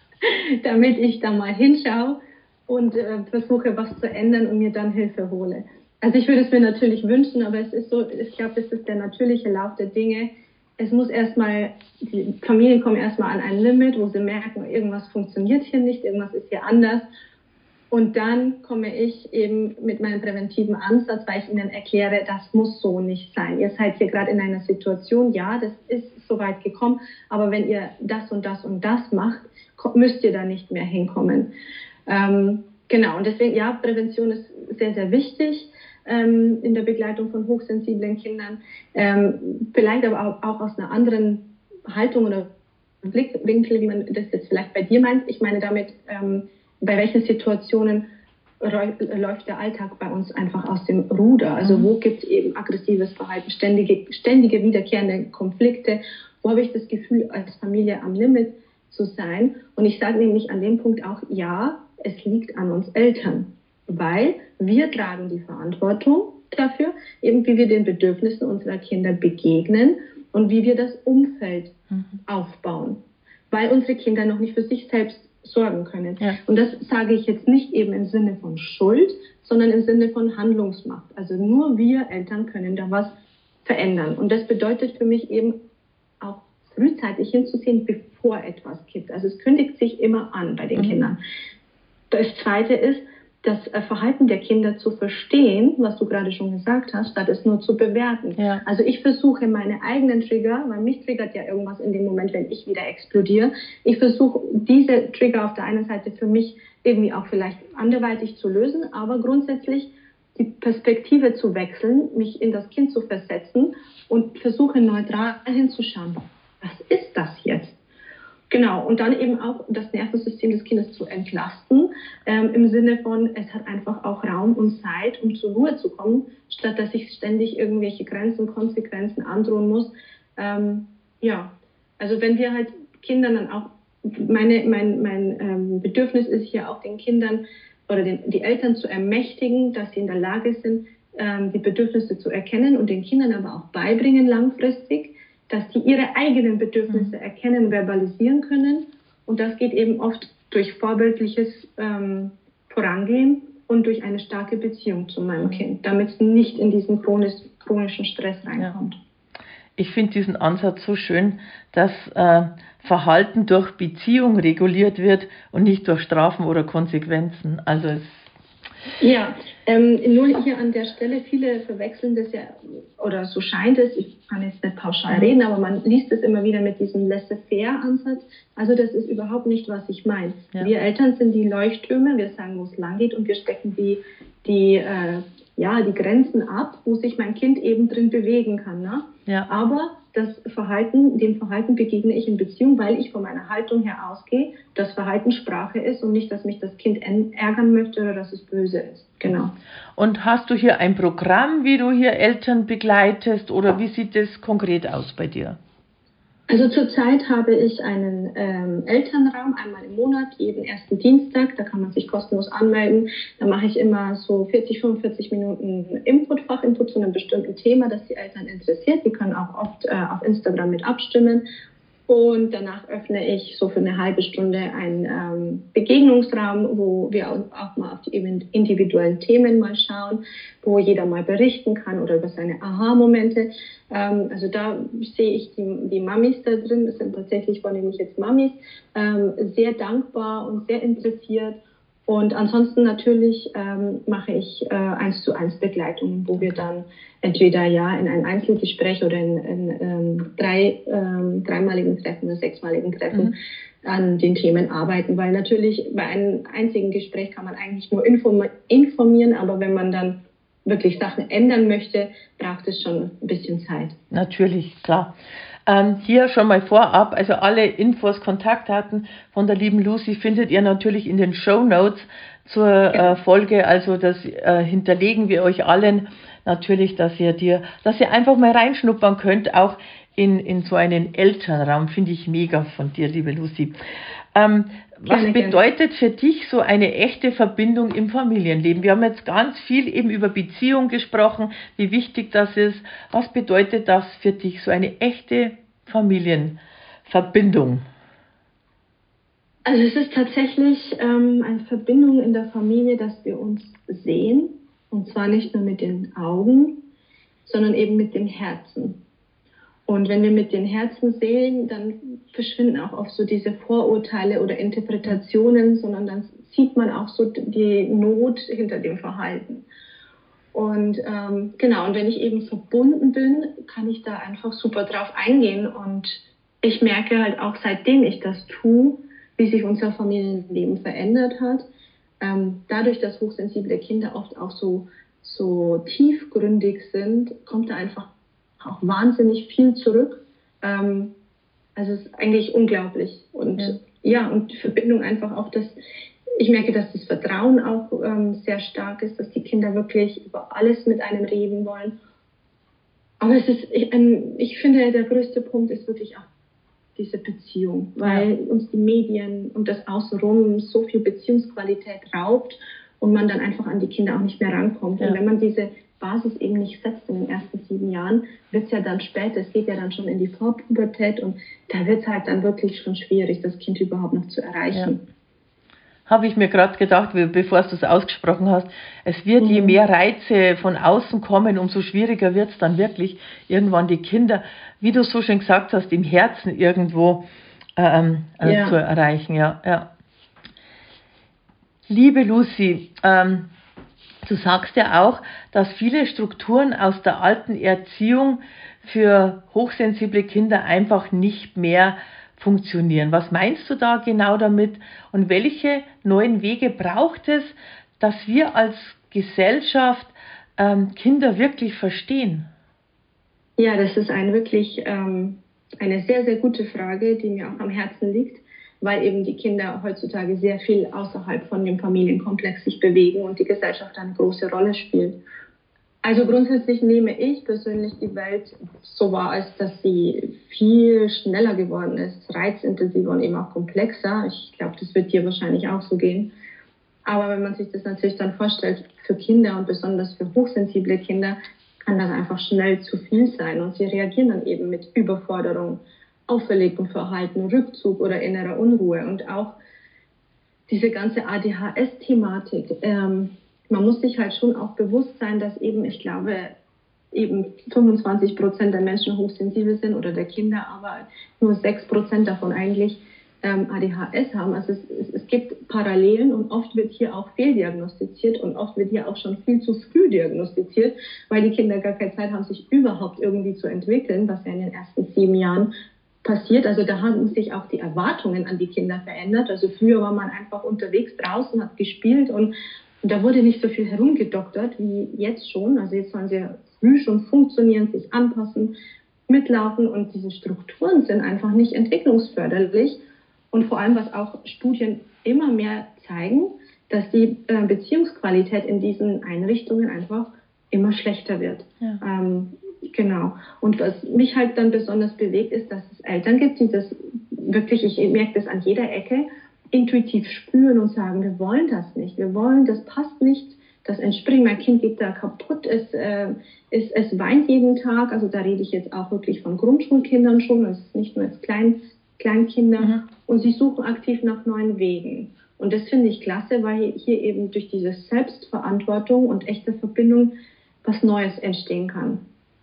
damit ich da mal hinschaue und äh, versuche, was zu ändern und mir dann Hilfe hole. Also ich würde es mir natürlich wünschen, aber es ist so, ich glaube, das ist der natürliche Lauf der Dinge. Es muss erstmal, die Familien kommen erstmal an ein Limit, wo sie merken, irgendwas funktioniert hier nicht, irgendwas ist hier anders. Und dann komme ich eben mit meinem präventiven Ansatz, weil ich ihnen erkläre, das muss so nicht sein. Ihr seid hier gerade in einer Situation, ja, das ist so weit gekommen, aber wenn ihr das und das und das macht, müsst ihr da nicht mehr hinkommen. Ähm, genau, und deswegen, ja, Prävention ist sehr, sehr wichtig ähm, in der Begleitung von hochsensiblen Kindern. Ähm, vielleicht aber auch, auch aus einer anderen Haltung oder Blickwinkel, wie man das jetzt vielleicht bei dir meint. Ich meine damit, ähm, bei welchen Situationen läuft der Alltag bei uns einfach aus dem Ruder? Also wo gibt es eben aggressives Verhalten, ständige, ständige wiederkehrende Konflikte? Wo habe ich das Gefühl, als Familie am Limit zu sein? Und ich sage nämlich an dem Punkt auch, ja, es liegt an uns Eltern, weil wir tragen die Verantwortung dafür, eben wie wir den Bedürfnissen unserer Kinder begegnen und wie wir das Umfeld mhm. aufbauen, weil unsere Kinder noch nicht für sich selbst sorgen können. Ja. Und das sage ich jetzt nicht eben im Sinne von Schuld, sondern im Sinne von Handlungsmacht. Also nur wir Eltern können da was verändern. Und das bedeutet für mich eben auch frühzeitig hinzusehen, bevor etwas kippt. Also es kündigt sich immer an bei den mhm. Kindern. Das Zweite ist, das Verhalten der Kinder zu verstehen, was du gerade schon gesagt hast, statt es nur zu bewerten. Ja. Also ich versuche meine eigenen Trigger, weil mich triggert ja irgendwas in dem Moment, wenn ich wieder explodiere. Ich versuche diese Trigger auf der einen Seite für mich irgendwie auch vielleicht anderweitig zu lösen, aber grundsätzlich die Perspektive zu wechseln, mich in das Kind zu versetzen und versuche neutral hinzuschauen. Was ist das jetzt? Genau, und dann eben auch das Nervensystem des Kindes zu entlasten, ähm, im Sinne von, es hat einfach auch Raum und Zeit, um zur Ruhe zu kommen, statt dass ich ständig irgendwelche Grenzen, Konsequenzen androhen muss. Ähm, ja, also wenn wir halt Kindern dann auch, meine, mein, mein ähm, Bedürfnis ist hier auch den Kindern oder den, die Eltern zu ermächtigen, dass sie in der Lage sind, ähm, die Bedürfnisse zu erkennen und den Kindern aber auch beibringen langfristig, dass die ihre eigenen Bedürfnisse erkennen, verbalisieren können. Und das geht eben oft durch vorbildliches ähm, Vorangehen und durch eine starke Beziehung zu meinem Kind, damit es nicht in diesen chronisch, chronischen Stress reinkommt. Ja. Ich finde diesen Ansatz so schön, dass äh, Verhalten durch Beziehung reguliert wird und nicht durch Strafen oder Konsequenzen. Also es Ja, ähm, nur hier an der Stelle, viele verwechseln das ja, oder so scheint es, ich kann jetzt nicht pauschal reden, aber man liest es immer wieder mit diesem Laissez-faire-Ansatz. Also das ist überhaupt nicht, was ich meine. Ja. Wir Eltern sind die Leuchttürme, wir sagen, wo es lang geht und wir stecken die, die, äh, ja, die Grenzen ab, wo sich mein Kind eben drin bewegen kann. Ne? Ja. Aber das Verhalten, dem Verhalten begegne ich in Beziehung, weil ich von meiner Haltung her ausgehe, dass Verhalten Sprache ist und nicht, dass mich das Kind ärgern möchte oder dass es böse ist. Genau. Und hast du hier ein Programm, wie du hier Eltern begleitest oder wie sieht das konkret aus bei dir? Also zurzeit habe ich einen ähm, Elternraum, einmal im Monat, jeden ersten Dienstag. Da kann man sich kostenlos anmelden. Da mache ich immer so vierzig, fünfundvierzig Minuten Input, Fachinput zu einem bestimmten Thema, das die Eltern interessiert. Die können auch oft äh, auf Instagram mit abstimmen. Und danach öffne ich so für eine halbe Stunde einen ähm, Begegnungsraum, wo wir auch mal auf die individuellen Themen mal schauen, wo jeder mal berichten kann oder über seine Aha-Momente. Ähm, also da sehe ich die, die Mamis da drin, das sind tatsächlich vornehmlich jetzt Mamis, ähm, sehr dankbar und sehr interessiert. Und ansonsten natürlich ähm, mache ich äh, eins zu eins Begleitungen, wo wir dann entweder ja in ein Einzelgespräch oder in, in ähm, drei ähm, dreimaligen Treffen oder sechsmaligen Treffen mhm. an den Themen arbeiten, weil natürlich bei einem einzigen Gespräch kann man eigentlich nur inform- informieren, aber wenn man dann wirklich Sachen ändern möchte, braucht es schon ein bisschen Zeit. Natürlich, klar. Ähm, hier schon mal vorab, also alle Infos, Kontaktdaten von der lieben Lucy findet ihr natürlich in den Shownotes zur äh, Folge, also das äh, hinterlegen wir euch allen natürlich, dass ihr dir, dass ihr einfach mal reinschnuppern könnt, auch in, in so einen Elternraum, finde ich mega von dir, liebe Lucy. Ähm, was gerne, bedeutet gerne. für dich so eine echte Verbindung im Familienleben? Wir haben jetzt ganz viel eben über Beziehung gesprochen, wie wichtig das ist. Was bedeutet das für dich, so eine echte Familienverbindung? Also es ist tatsächlich ähm, eine Verbindung in der Familie, dass wir uns sehen. Und zwar nicht nur mit den Augen, sondern eben mit dem Herzen. Und wenn wir mit den Herzen sehen, dann verschwinden auch oft so diese Vorurteile oder Interpretationen, sondern dann sieht man auch so die Not hinter dem Verhalten. Und ähm, genau, und wenn ich eben verbunden bin, kann ich da einfach super drauf eingehen. Und ich merke halt auch, seitdem ich das tue, wie sich unser Familienleben verändert hat. Ähm, dadurch, dass hochsensible Kinder oft auch so, so tiefgründig sind, kommt da einfach auch wahnsinnig viel zurück. Ähm, also es ist eigentlich unglaublich. Und ja, ja und die Verbindung einfach auch, dass ich merke, dass das Vertrauen auch ähm, sehr stark ist, dass die Kinder wirklich über alles mit einem reden wollen. Aber es ist, ich, ähm, ich finde, der größte Punkt ist wirklich auch diese Beziehung, weil ja. uns die Medien und das Außenrum so viel Beziehungsqualität raubt und man dann einfach an die Kinder auch nicht mehr rankommt. Ja. Und wenn man diese Basis eben nicht setzt in den ersten sieben Jahren, wird es ja dann später, es geht ja dann schon in die Vorpubertät und da wird es halt dann wirklich schon schwierig, das Kind überhaupt noch zu erreichen. Ja. Habe ich mir gerade gedacht, bevor du es ausgesprochen hast, es wird, mhm. je mehr Reize von außen kommen, umso schwieriger wird es dann wirklich, irgendwann die Kinder, wie du so schön gesagt hast, im Herzen irgendwo ähm, äh, ja. zu erreichen. Ja, ja. Liebe Lucy, ähm, du sagst ja auch, dass viele Strukturen aus der alten Erziehung für hochsensible Kinder einfach nicht mehr funktionieren. Was meinst du da genau damit und welche neuen Wege braucht es, dass wir als Gesellschaft ähm, Kinder wirklich verstehen? Ja, das ist ein wirklich ähm, eine sehr, sehr gute Frage, die mir auch am Herzen liegt, weil eben die Kinder heutzutage sehr viel außerhalb von dem Familienkomplex sich bewegen und die Gesellschaft eine große Rolle spielt. Also grundsätzlich nehme ich persönlich die Welt so wahr, als dass sie viel schneller geworden ist, reizintensiver und eben auch komplexer. Ich glaube, das wird dir wahrscheinlich auch so gehen. Aber wenn man sich das natürlich dann vorstellt, für Kinder und besonders für hochsensible Kinder, kann das einfach schnell zu viel sein. Und sie reagieren dann eben mit Überforderung, auferlegtem Verhalten, Rückzug oder innerer Unruhe. Und auch diese ganze A D H S-Thematik, ähm, man muss sich halt schon auch bewusst sein, dass eben, ich glaube, eben fünfundzwanzig Prozent der Menschen hochsensibel sind oder der Kinder, aber nur sechs Prozent davon eigentlich ähm, A D H S haben. Also es, es, es gibt Parallelen und oft wird hier auch fehldiagnostiziert und oft wird hier auch schon viel zu früh diagnostiziert, weil die Kinder gar keine Zeit haben, sich überhaupt irgendwie zu entwickeln, was ja in den ersten sieben Jahren passiert. Also da haben sich auch die Erwartungen an die Kinder verändert. Also früher war man einfach unterwegs draußen, hat gespielt und Und da wurde nicht so viel herumgedoktert wie jetzt schon. Also jetzt sollen sie früh schon funktionieren, sich anpassen, mitlaufen und diese Strukturen sind einfach nicht entwicklungsförderlich. Und vor allem, was auch Studien immer mehr zeigen, dass die äh, Beziehungsqualität in diesen Einrichtungen einfach immer schlechter wird. Ja. Ähm, genau. Und was mich halt dann besonders bewegt, ist, dass es Eltern gibt, die das wirklich, ich merke das an jeder Ecke, intuitiv spüren und sagen, wir wollen das nicht, wir wollen, das passt nicht, das entspringt, mein Kind geht da kaputt, es, äh, es, es weint jeden Tag, also da rede ich jetzt auch wirklich von Grundschulkindern schon, das ist nicht nur jetzt Klein, Kleinkinder, mhm. und sie suchen aktiv nach neuen Wegen. Und das finde ich klasse, weil hier eben durch diese Selbstverantwortung und echte Verbindung was Neues entstehen kann.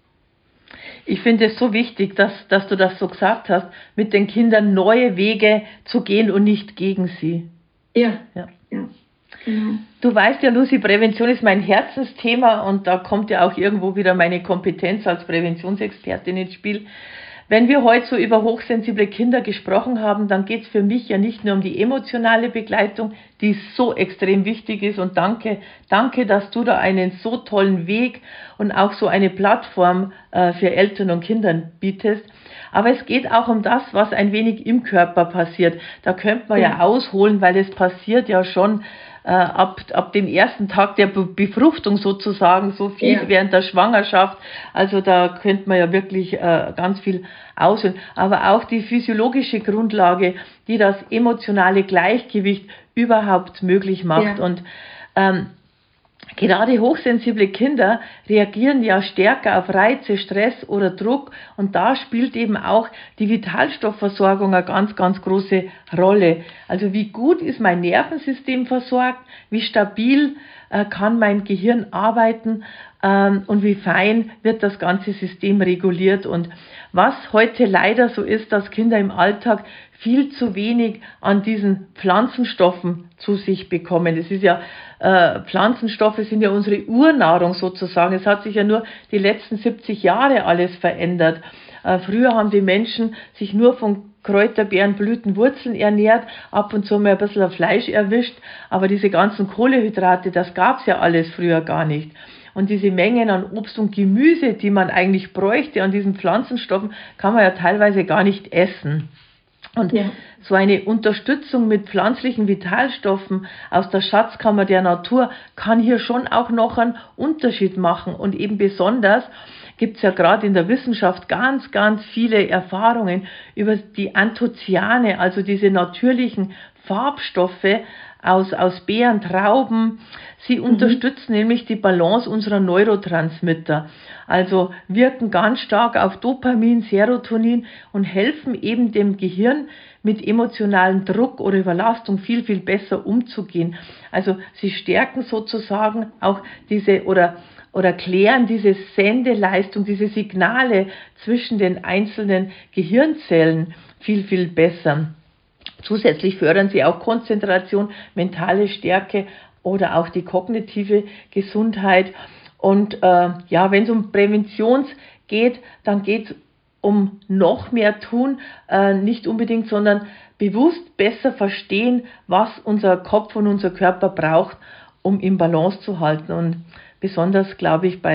Ich finde es so wichtig, dass, dass du das so gesagt hast, mit den Kindern neue Wege zu gehen und nicht gegen sie. Ja, ja, ja, genau. Du weißt ja, Lucy, Prävention ist mein Herzensthema und da kommt ja auch irgendwo wieder meine Kompetenz als Präventionsexpertin ins Spiel. Wenn wir heute so über hochsensible Kinder gesprochen haben, dann geht es für mich ja nicht nur um die emotionale Begleitung, die so extrem wichtig ist. Und danke, danke, dass du da einen so tollen Weg und auch so eine Plattform äh, für Eltern und Kindern bietest. Aber es geht auch um das, was ein wenig im Körper passiert. Da könnte man ja, ja ausholen, weil es passiert ja schon äh, ab, ab dem ersten Tag der Be- Befruchtung sozusagen so viel ja. während der Schwangerschaft. Also da könnte man ja wirklich äh, ganz viel ausholen. Aber auch die physiologische Grundlage, die das emotionale Gleichgewicht überhaupt möglich macht. Ja. Und ähm, gerade hochsensible Kinder reagieren ja stärker auf Reize, Stress oder Druck und da spielt eben auch die Vitalstoffversorgung eine ganz, ganz große Rolle. Also wie gut ist mein Nervensystem versorgt, wie stabil äh, kann mein Gehirn arbeiten ähm, und wie fein wird das ganze System reguliert. Und was heute leider so ist, dass Kinder im Alltag viel zu wenig an diesen Pflanzenstoffen zu sich bekommen. Das ist ja, äh, Pflanzenstoffe sind ja unsere Urnahrung sozusagen. Es hat sich ja nur die letzten siebzig Jahre alles verändert. Äh, früher haben die Menschen sich nur von Kräuterbeeren, Blüten, Wurzeln ernährt, ab und zu mal ein bisschen Fleisch erwischt, aber diese ganzen Kohlenhydrate, das gab's ja alles früher gar nicht. Und diese Mengen an Obst und Gemüse, die man eigentlich bräuchte an diesen Pflanzenstoffen, kann man ja teilweise gar nicht essen. Und ja. so eine Unterstützung mit pflanzlichen Vitalstoffen aus der Schatzkammer der Natur kann hier schon auch noch einen Unterschied machen. Und eben besonders gibt es ja gerade in der Wissenschaft ganz, ganz viele Erfahrungen über die Anthocyane, also diese natürlichen Farbstoffe aus, aus Beeren, Trauben. Sie mhm. unterstützen nämlich die Balance unserer Neurotransmitter. Also wirken ganz stark auf Dopamin, Serotonin und helfen eben dem Gehirn mit emotionalem Druck oder Überlastung viel, viel besser umzugehen. Also sie stärken sozusagen auch diese oder oder klären diese Sendeleistung, diese Signale zwischen den einzelnen Gehirnzellen viel, viel besser. Zusätzlich fördern sie auch Konzentration, mentale Stärke oder auch die kognitive Gesundheit. Und äh, ja, wenn es um Prävention geht, dann geht es um noch mehr tun, äh, nicht unbedingt, sondern bewusst besser verstehen, was unser Kopf und unser Körper braucht, um in Balance zu halten. Und besonders, glaube ich, bei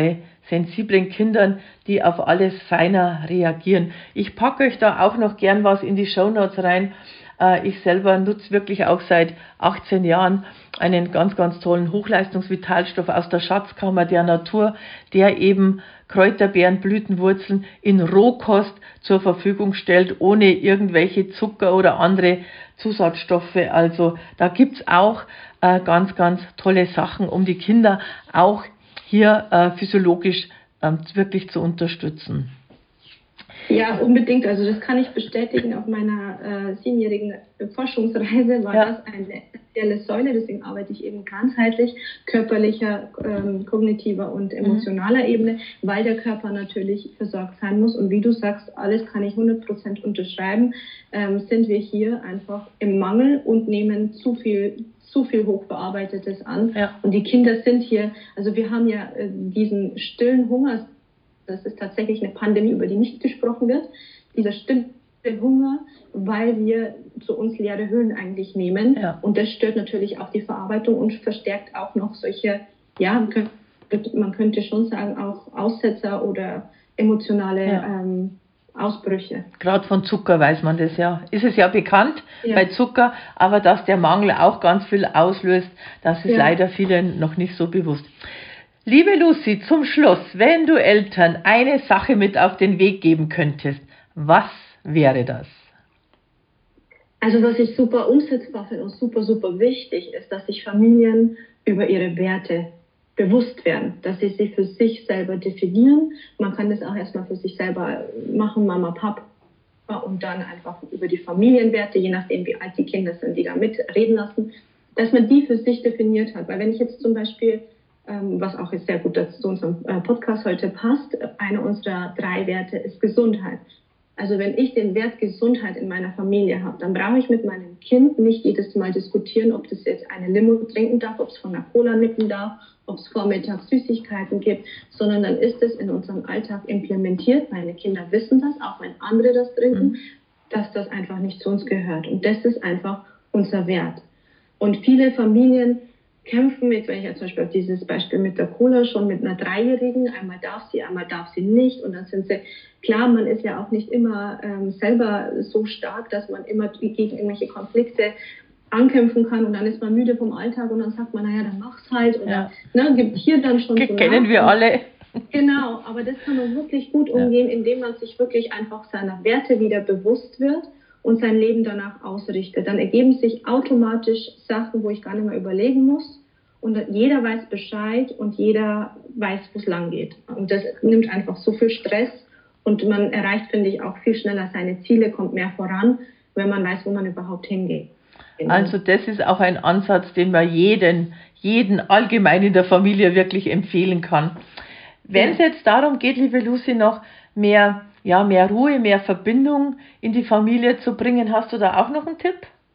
sensiblen Kindern, die auf alles feiner reagieren. Ich packe euch da auch noch gern was in die Shownotes rein. Ich selber nutze wirklich auch seit achtzehn Jahren einen ganz, ganz tollen Hochleistungsvitalstoff aus der Schatzkammer der Natur, der eben Kräuterbeeren, Blütenwurzeln in Rohkost zur Verfügung stellt, ohne irgendwelche Zucker oder andere Zusatzstoffe. Also da gibt's auch äh, ganz, ganz tolle Sachen, um die Kinder auch hier äh, physiologisch äh, wirklich zu unterstützen. Ja, unbedingt. Also das kann ich bestätigen. Auf meiner äh, siebenjährigen Forschungsreise war ja. das eine essentielle Säule. Deswegen arbeite ich eben ganzheitlich, körperlicher, ähm, kognitiver und emotionaler mhm. Ebene, weil der Körper natürlich versorgt sein muss. Und wie du sagst, alles kann ich hundert Prozent unterschreiben, ähm, sind wir hier einfach im Mangel und nehmen zu viel zu viel Hochbearbeitetes an. Ja. Und die Kinder sind hier, also wir haben ja äh, diesen stillen Hunger. Das ist tatsächlich eine Pandemie, über die nicht gesprochen wird. Dieser stille Hunger, weil wir zu uns leere Höhlen eigentlich nehmen. Ja. Und das stört natürlich auch die Verarbeitung und verstärkt auch noch solche, ja, man könnte schon sagen, auch Aussetzer oder emotionale ja. ähm, Ausbrüche. Gerade von Zucker weiß man das ja. Ist es ja bekannt ja. bei Zucker, aber dass der Mangel auch ganz viel auslöst, das ist ja. leider vielen noch nicht so bewusst. Liebe Lucy, zum Schluss, wenn du Eltern eine Sache mit auf den Weg geben könntest, was wäre das? Also was ich super umsetzbar finde und super, super wichtig ist, dass sich Familien über ihre Werte bewusst werden, dass sie sie für sich selber definieren. Man kann das auch erstmal für sich selber machen, Mama, Papa, und dann einfach über die Familienwerte, je nachdem wie alt die Kinder sind, die da mitreden lassen, dass man die für sich definiert hat. Weil wenn ich jetzt zum Beispiel was auch jetzt sehr gut zu unserem Podcast heute passt, einer unserer drei Werte ist Gesundheit. Also wenn ich den Wert Gesundheit in meiner Familie habe, dann brauche ich mit meinem Kind nicht jedes Mal diskutieren, ob das jetzt eine Limo trinken darf, ob es von einer Cola nippen darf, ob es vormittags Süßigkeiten gibt, sondern dann ist es in unserem Alltag implementiert. Meine Kinder wissen das, auch wenn andere das trinken, mhm. dass das einfach nicht zu uns gehört. Und das ist einfach unser Wert. Und viele Familien kämpfen mit, wenn ich jetzt zum Beispiel auf dieses Beispiel mit der Cola schon mit einer Dreijährigen, einmal darf sie, einmal darf sie nicht, und dann sind sie, klar, man ist ja auch nicht immer ähm, selber so stark, dass man immer gegen irgendwelche Konflikte ankämpfen kann, und dann ist man müde vom Alltag und dann sagt man, naja, dann mach's halt, oder ja. ne, gibt hier dann schon so kennen nach. Wir alle. Genau, aber das kann man wirklich gut umgehen, ja. indem man sich wirklich einfach seiner Werte wieder bewusst wird und sein Leben danach ausrichtet. Dann ergeben sich automatisch Sachen, wo ich gar nicht mehr überlegen muss. Und jeder weiß Bescheid und jeder weiß, wo es lang geht. Und das nimmt einfach so viel Stress, und man erreicht, finde ich, auch viel schneller seine Ziele, kommt mehr voran, wenn man weiß, wo man überhaupt hingeht. Also das ist auch ein Ansatz, den man jeden, jeden allgemein in der Familie wirklich empfehlen kann. Wenn es jetzt darum geht, liebe Lucy, noch mehr, ja, mehr Ruhe, mehr Verbindung in die Familie zu bringen, hast du da auch noch einen Tipp?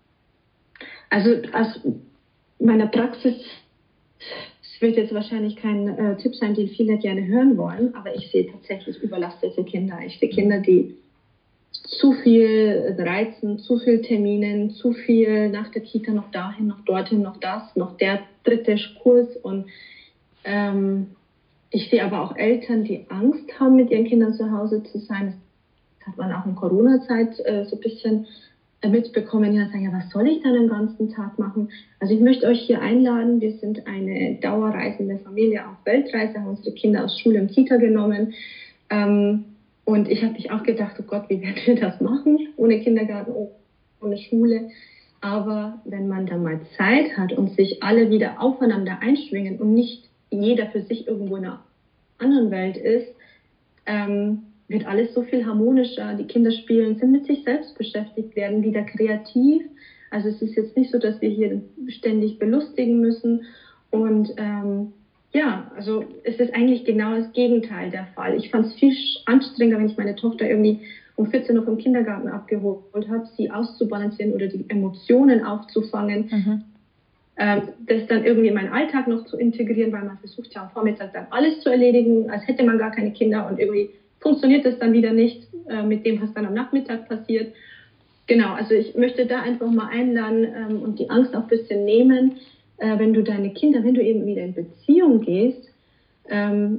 Also aus meiner Praxis, es wird jetzt wahrscheinlich kein äh, Tipp sein, den viele gerne hören wollen, aber ich sehe tatsächlich überlastete Kinder. Ich sehe Kinder, die zu viel reizen, zu viel Terminen, zu viel nach der Kita noch dahin, noch dorthin, noch das, noch der dritte Kurs. Und ähm, ich sehe aber auch Eltern, die Angst haben, mit ihren Kindern zu Hause zu sein. Das hat man auch in Corona-Zeit äh, so ein bisschen mitbekommen, ja, sagen, ja, was soll ich dann den ganzen Tag machen? Also ich möchte euch hier einladen, wir sind eine dauerreisende Familie auf Weltreise, haben unsere Kinder aus Schule und Kita genommen, ähm, und ich habe mich auch gedacht, oh Gott, wie werden wir das machen, ohne Kindergarten, ohne Schule, aber wenn man dann mal Zeit hat und sich alle wieder aufeinander einschwingen und nicht jeder für sich irgendwo in einer anderen Welt ist, ähm, wird alles so viel harmonischer. Die Kinder spielen, sind mit sich selbst beschäftigt, werden wieder kreativ. Also es ist jetzt nicht so, dass wir hier ständig belustigen müssen. Und ähm, ja, also es ist eigentlich genau das Gegenteil der Fall. Ich fand es viel anstrengender, wenn ich meine Tochter irgendwie um vierzehn Uhr vom Kindergarten abgeholt habe, sie auszubalancieren oder die Emotionen aufzufangen. Mhm. Ähm, das dann irgendwie in meinen Alltag noch zu integrieren, weil man versucht ja am Vormittag dann alles zu erledigen, als hätte man gar keine Kinder, und irgendwie funktioniert das dann wieder nicht äh, mit dem, was dann am Nachmittag passiert. Genau, also ich möchte da einfach mal einladen ähm, und die Angst auch ein bisschen nehmen, äh, wenn du deine Kinder, wenn du eben wieder in Beziehung gehst, ähm,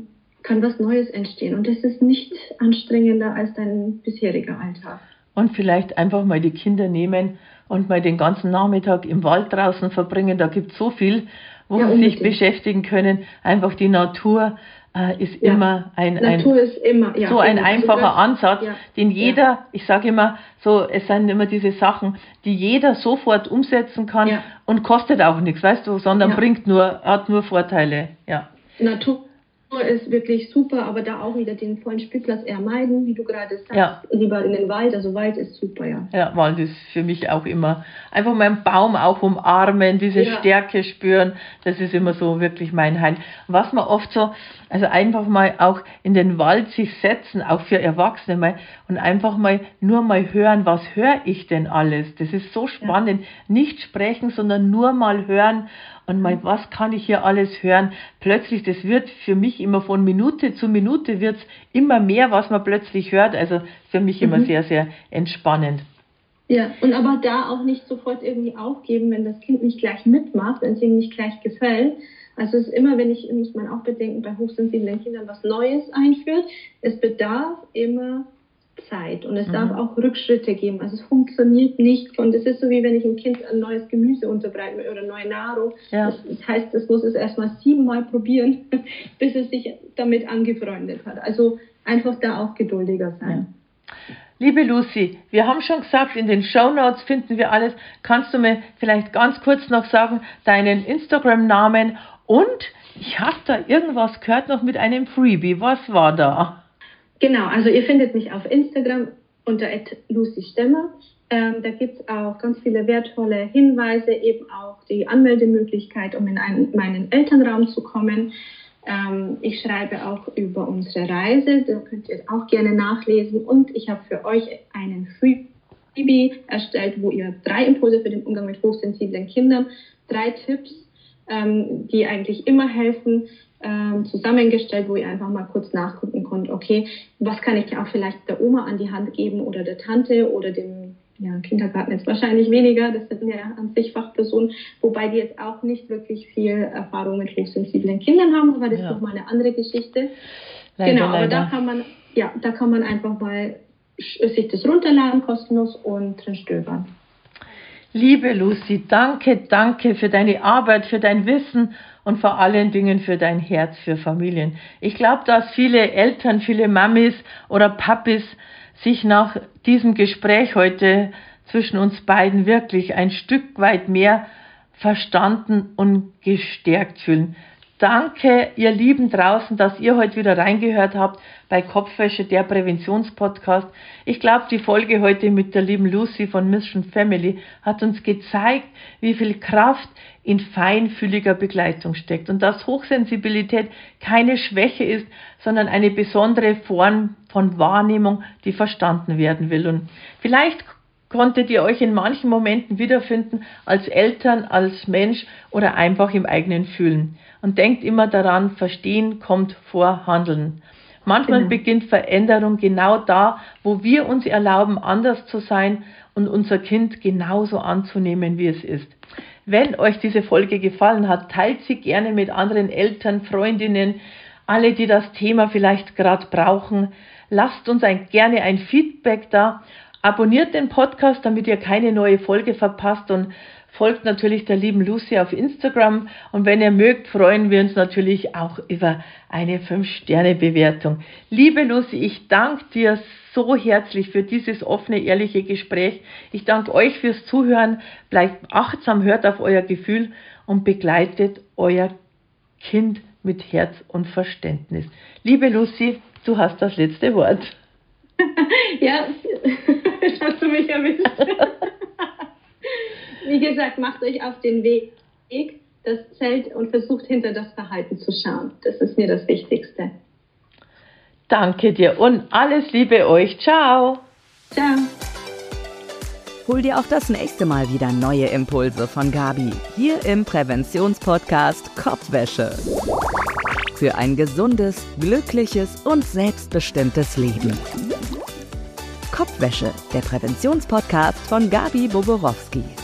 kann was Neues entstehen. Und das ist nicht anstrengender als dein bisheriger Alltag. Und vielleicht einfach mal die Kinder nehmen und mal den ganzen Nachmittag im Wald draußen verbringen. Da gibt es so viel, wo ja, sie sich beschäftigen können. Einfach die Natur äh, ist ja. immer ein, ein, Natur ist immer, ja, so ein einfacher Ansatz, ja. den jeder, ja. ich sage immer, so es sind immer diese Sachen, die jeder sofort umsetzen kann ja. und kostet auch nichts, weißt du, sondern ja. bringt nur, hat nur Vorteile. Ja. Natur ist wirklich super, aber da auch wieder den vollen Spielplatz eher meiden, wie du gerade sagst, ja. lieber in den Wald, also Wald ist super, ja. Ja, Wald ist für mich auch immer, einfach mal einen Baum auch umarmen, diese ja. Stärke spüren, das ist immer so wirklich mein Heil. Was man oft so, also einfach mal auch in den Wald sich setzen, auch für Erwachsene mal, und einfach mal nur mal hören, was höre ich denn alles? Das ist so spannend, ja. nicht sprechen, sondern nur mal hören und mal, was kann ich hier alles hören? Plötzlich, das wird für mich immer von Minute zu Minute wird's immer mehr, was man plötzlich hört. Also für mich immer mhm. sehr, sehr entspannend. Ja, und aber da auch nicht sofort irgendwie aufgeben, wenn das Kind nicht gleich mitmacht, wenn es ihm nicht gleich gefällt. Also es ist immer, wenn ich, muss man auch bedenken, bei hochsensiblen Kindern was Neues einführt, es bedarf immer Zeit und es mhm. darf auch Rückschritte geben. Also es funktioniert nicht von, das ist so wie wenn ich einem Kind ein neues Gemüse unterbreiten will oder neue Nahrung. Ja. Das, das heißt, es muss es erstmal siebenmal probieren, bis es sich damit angefreundet hat. Also einfach da auch geduldiger sein. Ja. Liebe Lucy, wir haben schon gesagt, in den Shownotes finden wir alles. Kannst du mir vielleicht ganz kurz noch sagen, deinen Instagram-Namen und ich habe da irgendwas gehört noch mit einem Freebie. Was war da? Genau, also ihr findet mich auf Instagram unter at lucy stemmer. Ähm, da gibt es auch ganz viele wertvolle Hinweise, eben auch die Anmeldemöglichkeit, um in einen, meinen Elternraum zu kommen. Ähm, ich schreibe auch über unsere Reise, da könnt ihr auch gerne nachlesen. Und ich habe für euch einen Freebie erstellt, wo ihr drei Impulse für den Umgang mit hochsensiblen Kindern, drei Tipps, ähm, die eigentlich immer helfen, ähm, zusammengestellt, wo ihr einfach mal kurz nachgucken könnt, okay, was kann ich auch vielleicht der Oma an die Hand geben oder der Tante oder dem ja, Kindergarten jetzt wahrscheinlich weniger, das sind ja an sich Fachpersonen, wobei die jetzt auch nicht wirklich viel Erfahrung mit hochsensiblen Kindern haben, aber das ja. ist nochmal eine andere Geschichte. Leider, genau, aber leider. da kann man, ja, da kann man einfach mal sich das runterladen, kostenlos und drin stöbern. Liebe Lucy, danke, danke für deine Arbeit, für dein Wissen und vor allen Dingen für dein Herz für Familien. Ich glaube, dass viele Eltern, viele Mamis oder Papis sich nach diesem Gespräch heute zwischen uns beiden wirklich ein Stück weit mehr verstanden und gestärkt fühlen. Danke, ihr Lieben draußen, dass ihr heute wieder reingehört habt bei Kopfwäsche, der Präventionspodcast. Ich glaube, die Folge heute mit der lieben Lucy von Mission Family hat uns gezeigt, wie viel Kraft in feinfühliger Begleitung steckt und dass Hochsensibilität keine Schwäche ist, sondern eine besondere Form von Wahrnehmung, die verstanden werden will. Und vielleicht konntet ihr euch in manchen Momenten wiederfinden als Eltern, als Mensch oder einfach im eigenen Fühlen. Und denkt immer daran, Verstehen kommt vor Handeln. Manchmal genau. beginnt Veränderung genau da, wo wir uns erlauben, anders zu sein und unser Kind genauso anzunehmen, wie es ist. Wenn euch diese Folge gefallen hat, teilt sie gerne mit anderen Eltern, Freundinnen, alle, die das Thema vielleicht gerade brauchen. Lasst uns ein, gerne ein Feedback da. Abonniert den Podcast, damit ihr keine neue Folge verpasst und folgt natürlich der lieben Lucy auf Instagram. Und wenn ihr mögt, freuen wir uns natürlich auch über eine fünf Sterne Bewertung. Liebe Lucy, ich danke dir so herzlich für dieses offene, ehrliche Gespräch. Ich danke euch fürs Zuhören. Bleibt achtsam, hört auf euer Gefühl und begleitet euer Kind mit Herz und Verständnis. Liebe Lucy, du hast das letzte Wort. Ja, jetzt hast du mich erwischt. Wie gesagt, macht euch auf den Weg, das Zelt und versucht hinter das Verhalten zu schauen. Das ist mir das Wichtigste. Danke dir und alles Liebe euch. Ciao. Ciao. Hol dir auch das nächste Mal wieder neue Impulse von Gabi, hier im Präventionspodcast Kopfwäsche. Für ein gesundes, glückliches und selbstbestimmtes Leben. Kopfwäsche, der Präventionspodcast von Gabi Boborowski.